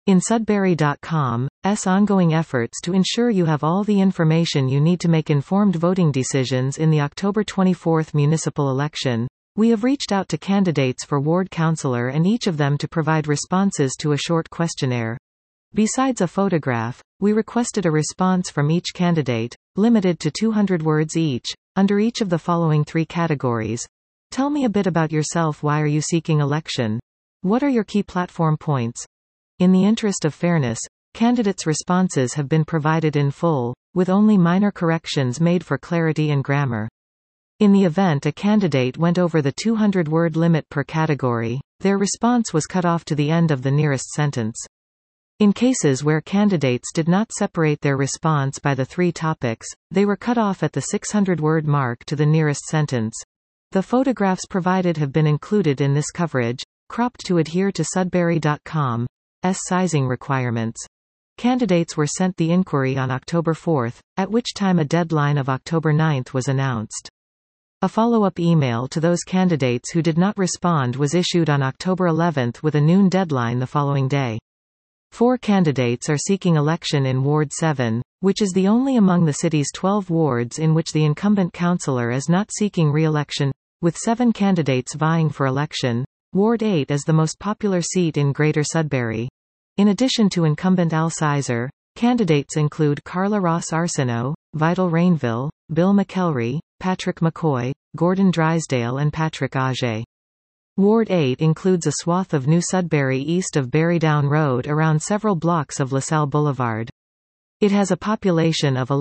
In Sudbury.com's ongoing efforts to ensure you have all the information you need to make informed voting decisions in the October 24 municipal election, we have reached out to candidates for ward councillor and each of them to provide responses to a short questionnaire. Besides a photograph, we requested a response from each candidate, limited to 200 words each, under each of the following 3 categories. Tell me a bit about yourself. Why are you seeking election? What are your key platform points? In the interest of fairness, candidates' responses have been provided in full, with only minor corrections made for clarity and grammar. In the event a candidate went over the 200-word limit per category, their response was cut off to the end of the nearest sentence. In cases where candidates did not separate their response by the 3 topics, they were cut off at the 600-word mark to the nearest sentence. The photographs provided have been included in this coverage, cropped to adhere to Sudbury.com's sizing requirements. Candidates were sent the inquiry on October 4, at which time a deadline of October 9 was announced. A follow-up email to those candidates who did not respond was issued on October 11 with a noon deadline the following day. 4 candidates are seeking election in Ward 7, which is the only among the city's 12 wards in which the incumbent councillor is not seeking re-election, with 7 candidates vying for election. Ward 8 is the most popular seat in Greater Sudbury. In addition to incumbent Al Sizer, candidates include Carla Ross Arsenault, Vital Rainville, Bill McElry, Patrick McCoy, Gordon Drysdale and Patrick Auger. Ward 8 includes a swath of New Sudbury east of Berrydown Road around several blocks of LaSalle Boulevard. It has a population of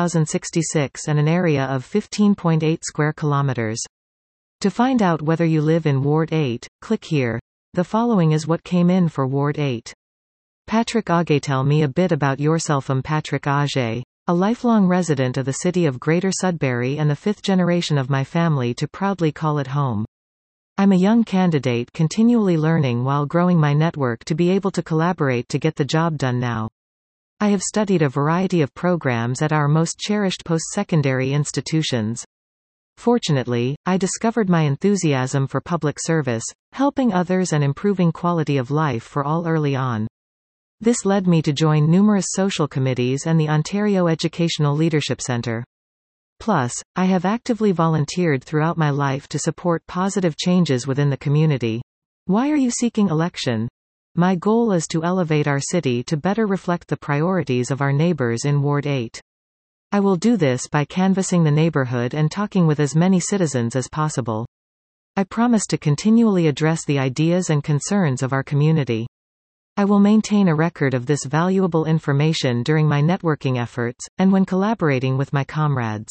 11,066 and an area of 15.8 square kilometers. To find out whether you live in Ward 8, click here. The following is what came in for Ward 8. Patrick Auger. Tell me a bit about yourself. I'm Patrick Auger, a lifelong resident of the city of Greater Sudbury and the 5th generation of my family to proudly call it home. I'm a young candidate continually learning while growing my network to be able to collaborate to get the job done now. I have studied a variety of programs at our most cherished post-secondary institutions. Fortunately, I discovered my enthusiasm for public service, helping others and improving quality of life for all early on. This led me to join numerous social committees and the Ontario Educational Leadership Centre. Plus, I have actively volunteered throughout my life to support positive changes within the community. Why are you seeking election? My goal is to elevate our city to better reflect the priorities of our neighbors in Ward 8. I will do this by canvassing the neighborhood and talking with as many citizens as possible. I promise to continually address the ideas and concerns of our community. I will maintain a record of this valuable information during my networking efforts, and when collaborating with my comrades.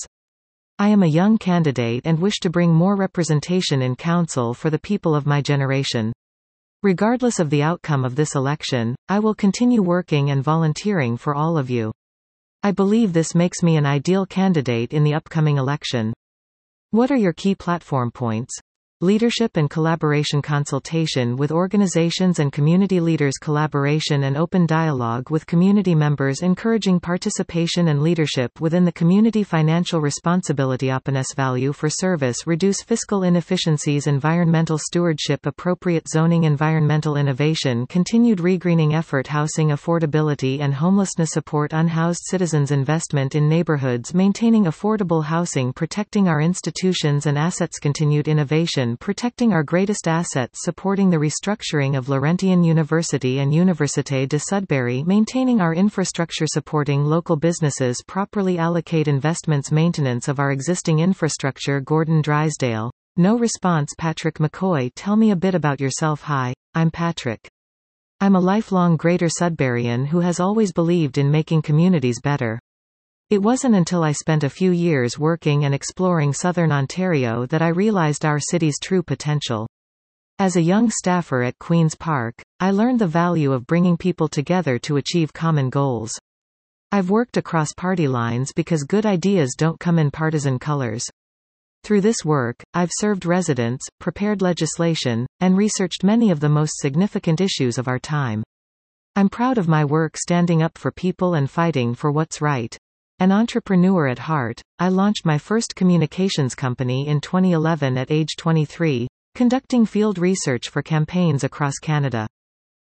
I am a young candidate and wish to bring more representation in council for the people of my generation. Regardless of the outcome of this election, I will continue working and volunteering for all of you. I believe this makes me an ideal candidate in the upcoming election. What are your key platform points? Leadership and collaboration. Consultation with organizations and community leaders. Collaboration and open dialogue with community members. Encouraging participation and leadership within the community. Financial responsibility. Openness. Value for service. Reduce fiscal inefficiencies. Environmental stewardship. Appropriate zoning. Environmental innovation. Continued regreening effort. Housing affordability and homelessness support. Unhoused citizens. Investment in neighborhoods. Maintaining affordable housing. Protecting our institutions and assets. Continued innovation. Protecting our greatest assets. Supporting the restructuring of Laurentian University and Université de Sudbury. Maintaining our infrastructure. Supporting local businesses. Properly allocate investments. Maintenance of our existing infrastructure. Gordon Drysdale. No response. Patrick McCoy. Tell me a bit about yourself. Hi, I'm Patrick. I'm a lifelong Greater Sudburyan who has always believed in making communities better. It wasn't until I spent a few years working and exploring southern Ontario that I realized our city's true potential. As a young staffer at Queen's Park, I learned the value of bringing people together to achieve common goals. I've worked across party lines because good ideas don't come in partisan colors. Through this work, I've served residents, prepared legislation, and researched many of the most significant issues of our time. I'm proud of my work standing up for people and fighting for what's right. An entrepreneur at heart, I launched my first communications company in 2011 at age 23, conducting field research for campaigns across Canada.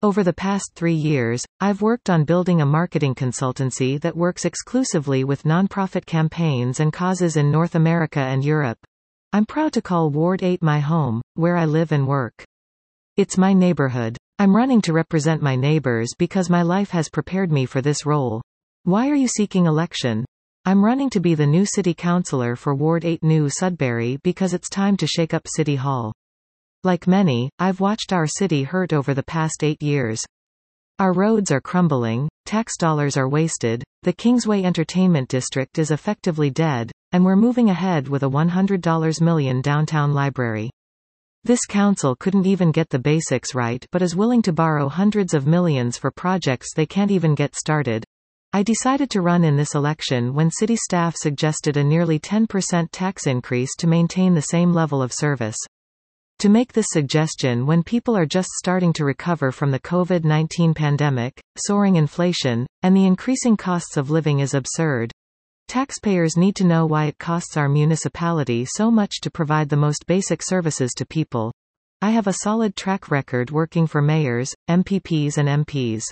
Over the past 3 years, I've worked on building a marketing consultancy that works exclusively with nonprofit campaigns and causes in North America and Europe. I'm proud to call Ward 8 my home, where I live and work. It's my neighborhood. I'm running to represent my neighbors because my life has prepared me for this role. Why are you seeking election? I'm running to be the new city councillor for Ward 8 New Sudbury because it's time to shake up City Hall. Like many, I've watched our city hurt over the past 8 years. Our roads are crumbling, tax dollars are wasted, the Kingsway Entertainment District is effectively dead, and we're moving ahead with a $100 million downtown library. This council couldn't even get the basics right but is willing to borrow hundreds of millions for projects they can't even get started. I decided to run in this election when city staff suggested a nearly 10% tax increase to maintain the same level of service. To make this suggestion when people are just starting to recover from the COVID-19 pandemic, soaring inflation, and the increasing costs of living is absurd. Taxpayers need to know why it costs our municipality so much to provide the most basic services to people. I have a solid track record working for mayors, MPPs and MPs.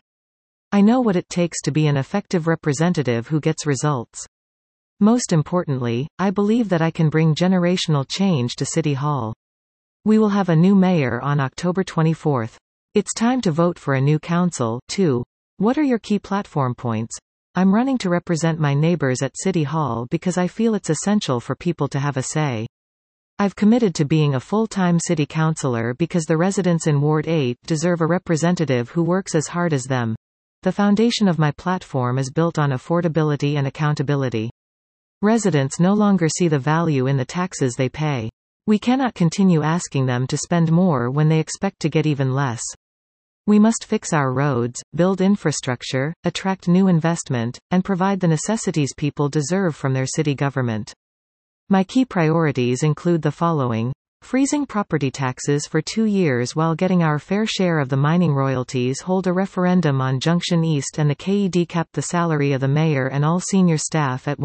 I know what it takes to be an effective representative who gets results. Most importantly, I believe that I can bring generational change to City Hall. We will have a new mayor on October 24th. It's time to vote for a new council, too. What are your key platform points? I'm running to represent my neighbors at City Hall because I feel it's essential for people to have a say. I've committed to being a full-time city councillor because the residents in Ward 8 deserve a representative who works as hard as them. The foundation of my platform is built on affordability and accountability. Residents no longer see the value in the taxes they pay. We cannot continue asking them to spend more when they expect to get even less. We must fix our roads, build infrastructure, attract new investment, and provide the necessities people deserve from their city government. My key priorities include the following: freezing property taxes for 2 years while getting our fair share of the mining royalties, hold a referendum on Junction East and the KED, cap the salary of the mayor and all senior staff at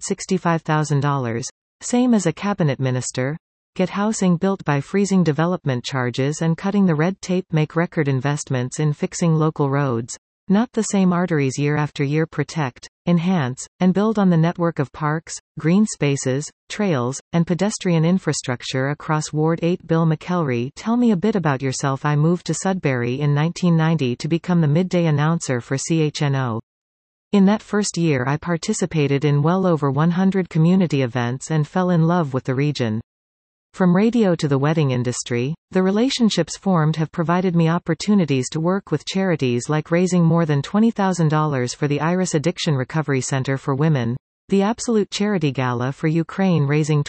$165,000, same as a cabinet minister. Get housing built by freezing development charges and cutting the red tape. Make record investments in fixing local roads, not the same arteries year after year. Protect, enhance, and build on the network of parks, green spaces, trails, and pedestrian infrastructure across Ward 8. Bill McElry, tell me a bit about yourself. I moved to Sudbury in 1990 to become the midday announcer for CHNO. In that first year I participated in well over 100 community events and fell in love with the region. From radio to the wedding industry, the relationships formed have provided me opportunities to work with charities like raising more than $20,000 for the Iris Addiction Recovery Center for Women, the Absolute Charity Gala for Ukraine raising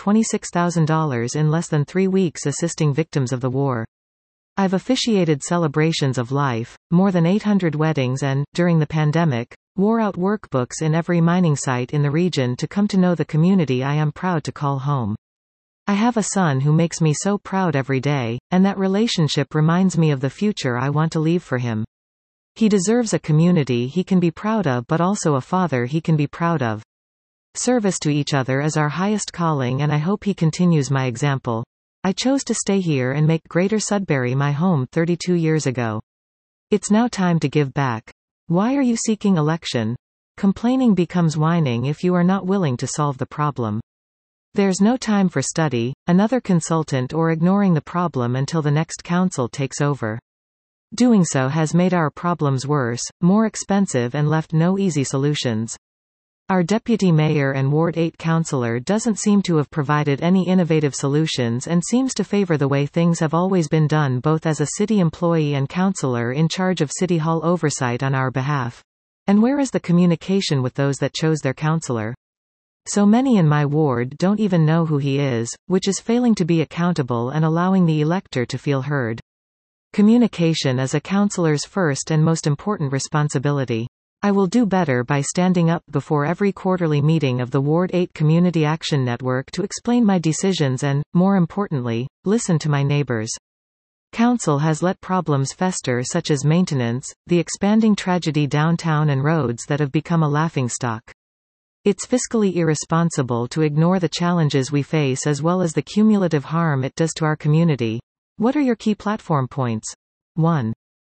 $26,000 in less than 3 weeks assisting victims of the war. I've officiated celebrations of life, more than 800 weddings and, during the pandemic, wore out workbooks in every mining site in the region to come to know the community I am proud to call home. I have a son who makes me so proud every day, and that relationship reminds me of the future I want to leave for him. He deserves a community he can be proud of, but also a father he can be proud of. Service to each other is our highest calling, and I hope he continues my example. I chose to stay here and make Greater Sudbury my home 32 years ago. It's now time to give back. Why are you seeking election? Complaining becomes whining if you are not willing to solve the problem. There's no time for study, another consultant, or ignoring the problem until the next council takes over. Doing so has made our problems worse, more expensive, and left no easy solutions. Our deputy mayor and Ward 8 councillor doesn't seem to have provided any innovative solutions and seems to favor the way things have always been done, both as a city employee and councillor in charge of City Hall oversight on our behalf. And where is the communication with those that chose their councillor? So many in my ward don't even know who he is, which is failing to be accountable and allowing the elector to feel heard. Communication is a councillor's first and most important responsibility. I will do better by standing up before every quarterly meeting of the Ward 8 Community Action Network to explain my decisions and, more importantly, listen to my neighbors. Council has let problems fester such as maintenance, the expanding tragedy downtown, and roads that have become a laughingstock. It's fiscally irresponsible to ignore the challenges we face as well as the cumulative harm it does to our community. What are your key platform points? 1.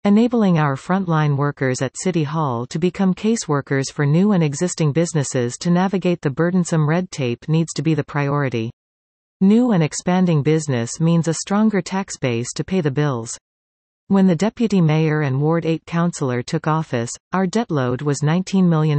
Enabling our frontline workers at City Hall to become caseworkers for new and existing businesses to navigate the burdensome red tape needs to be the priority. New and expanding business means a stronger tax base to pay the bills. When the deputy mayor and Ward 8 councillor took office, our debt load was $19 million.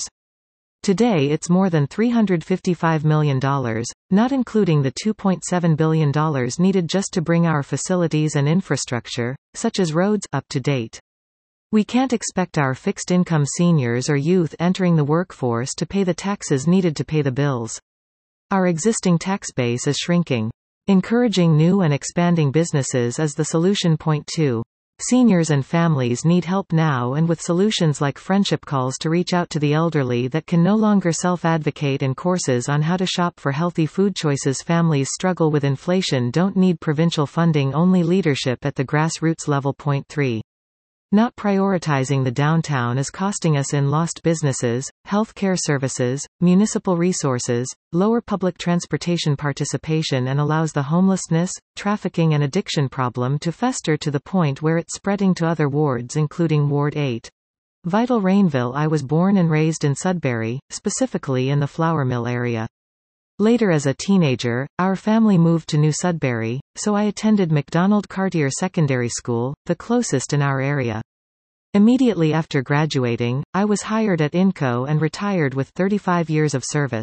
Today it's more than $355 million, not including the $2.7 billion needed just to bring our facilities and infrastructure, such as roads, up to date. We can't expect our fixed-income seniors or youth entering the workforce to pay the taxes needed to pay the bills. Our existing tax base is shrinking. Encouraging new and expanding businesses is the solution. Point 2. Seniors and families need help now, and with solutions like friendship calls to reach out to the elderly that can no longer self-advocate and courses on how to shop for healthy food choices. Families struggle with inflation don't need provincial funding, only leadership at the grassroots level. Point 3. Not prioritizing the downtown is costing us in lost businesses, health care services, municipal resources, lower public transportation participation, and allows the homelessness, trafficking and addiction problem to fester to the point where it's spreading to other wards including Ward 8. Vital Rainville. I was born and raised in Sudbury, specifically in the Flour Mill area. Later as a teenager, our family moved to New Sudbury, so I attended MacDonald Cartier Secondary School, the closest in our area. Immediately after graduating, I was hired at INCO and retired with 35 years of service.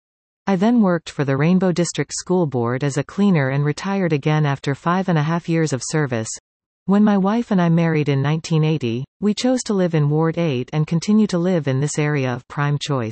I then worked for the Rainbow District School Board as a cleaner and retired again after 5.5 years of service. When my wife and I married in 1980, we chose to live in Ward 8 and continue to live in this area of prime choice.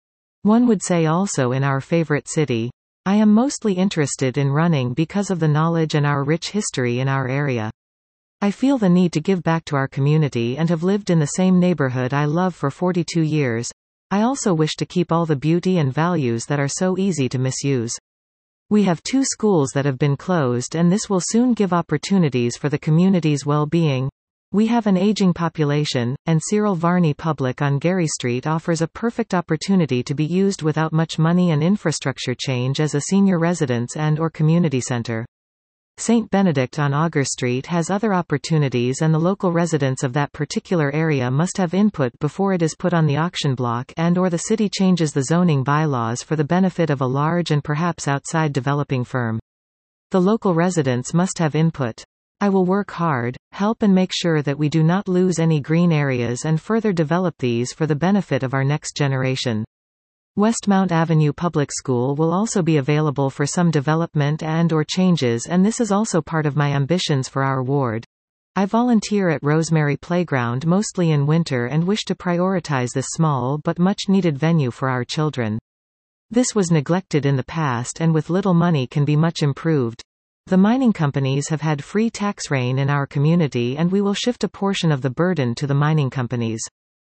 One would say also in our favorite city. I am mostly interested in running because of the knowledge and our rich history in our area. I feel the need to give back to our community and have lived in the same neighborhood I love for 42 years. I also wish to keep all the beauty and values that are so easy to misuse. We have 2 schools that have been closed, and this will soon give opportunities for the community's well-being. We have an aging population, and Cyril Varney Public on Gary Street offers a perfect opportunity to be used without much money and infrastructure change as a senior residence and/or community center. St. Benedict on Augur Street has other opportunities, and the local residents of that particular area must have input before it is put on the auction block and/or the city changes the zoning bylaws for the benefit of a large and perhaps outside developing firm. The local residents must have input. I will work hard, help and make sure that we do not lose any green areas and further develop these for the benefit of our next generation. Westmount Avenue Public School will also be available for some development and/or changes, and this is also part of my ambitions for our ward. I volunteer at Rosemary Playground mostly in winter and wish to prioritize this small but much needed venue for our children. This was neglected in the past and with little money can be much improved. The mining companies have had free tax reign in our community, and we will shift a portion of the burden to the mining companies.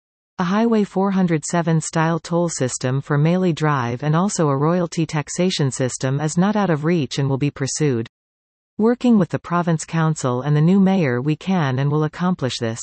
A Highway 407 style toll system for Maley Drive and also a royalty taxation system is not out of reach and will be pursued. Working with the Province Council and the new mayor, we can and will accomplish this.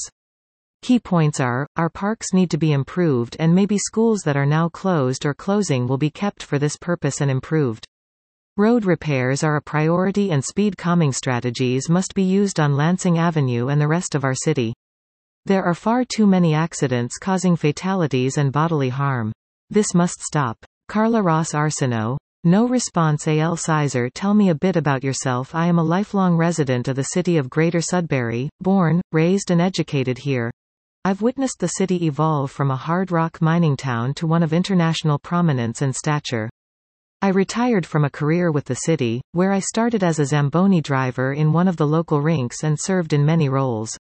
Key points are, our parks need to be improved, and maybe schools that are now closed or closing will be kept for this purpose and improved. Road repairs are a priority, and speed calming strategies must be used on Lansing Avenue and the rest of our city. There are far too many accidents causing fatalities and bodily harm. This must stop. Carla Ross Arsenault. No response. A.L. Sizer. Tell me a bit about yourself. I am a lifelong resident of the city of Greater Sudbury, born, raised and educated here. I've witnessed the city evolve from a hard rock mining town to one of international prominence and stature. I retired from a career with the city, where I started as a Zamboni driver in one of the local rinks and served in many roles.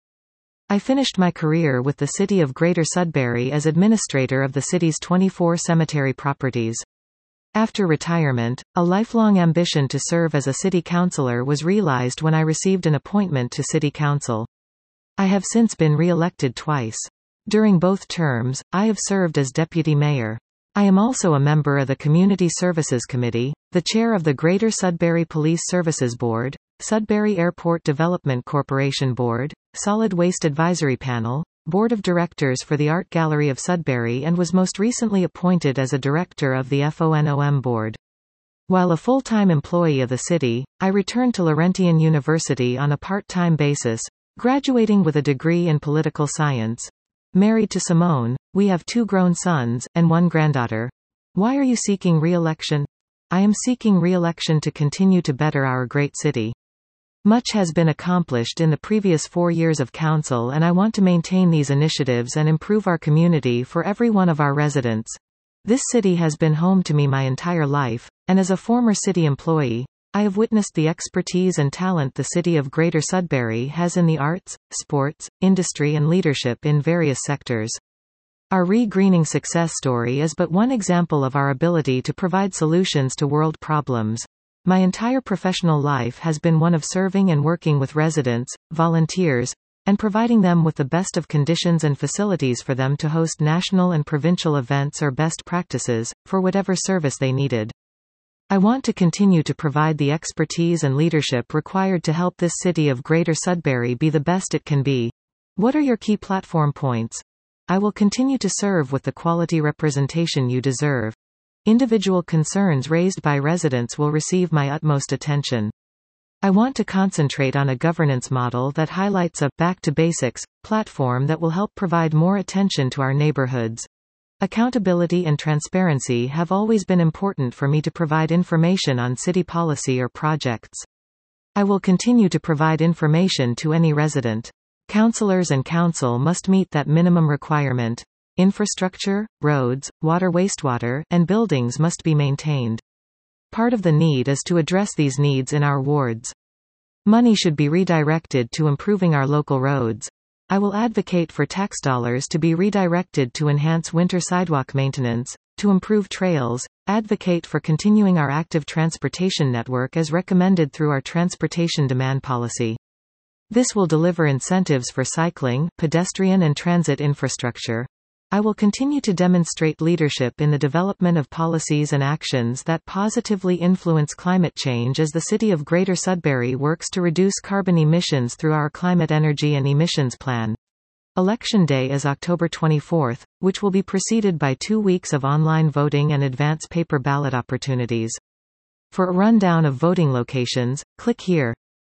I finished my career with the City of Greater Sudbury as administrator of the city's 24 cemetery properties. After retirement, a lifelong ambition to serve as a city councillor was realized when I received an appointment to city council. I have since been re-elected twice. During both terms, I have served as deputy mayor. I am also a member of the Community Services Committee, the chair of the Greater Sudbury Police Services Board, Sudbury Airport Development Corporation Board, Solid Waste Advisory Panel, Board of Directors for the Art Gallery of Sudbury, and was most recently appointed as a director of the FONOM Board. While a full-time employee of the city, I returned to Laurentian University on a part-time basis, Graduating with a degree in political science. Married to Simone, we have 2 grown sons, and 1 granddaughter. Why are you seeking re-election? I am seeking re-election to continue to better our great city. Much has been accomplished in the previous 4 years of council, and I want to maintain these initiatives and improve our community for every one of our residents. This city has been home to me my entire life, and as a former city employee, I have witnessed the expertise and talent the city of Greater Sudbury has in the arts, sports, industry and leadership in various sectors. Our re-greening success story is but one example of our ability to provide solutions to world problems. My entire professional life has been one of serving and working with residents, volunteers, and providing them with the best of conditions and facilities for them to host national and provincial events or best practices, for whatever service they needed. I want to continue to provide the expertise and leadership required to help this city of Greater Sudbury be the best it can be. What are your key platform points? I will continue to serve with the quality representation you deserve. Individual concerns raised by residents will receive my utmost attention. I want to concentrate on a governance model that highlights a back to basics platform that will help provide more attention to our neighborhoods. Accountability and transparency have always been important for me to provide information on city policy or projects. I will continue to provide information to any resident. Councillors and council must meet that minimum requirement. Infrastructure, roads, water, wastewater, and buildings must be maintained. Part of the need is to address these needs in our wards. Money should be redirected to improving our local roads. I will advocate for tax dollars to be redirected to enhance winter sidewalk maintenance, to improve trails, advocate for continuing our active transportation network as recommended through our transportation demand policy. This will deliver incentives for cycling, pedestrian and transit infrastructure. I will continue to demonstrate leadership in the development of policies and actions that positively influence climate change as the city of Greater Sudbury works to reduce carbon emissions through our climate energy and emissions plan. Election Day is October 24, which will be preceded by 2 weeks of online voting and advance paper ballot opportunities. For a rundown of voting locations, click here.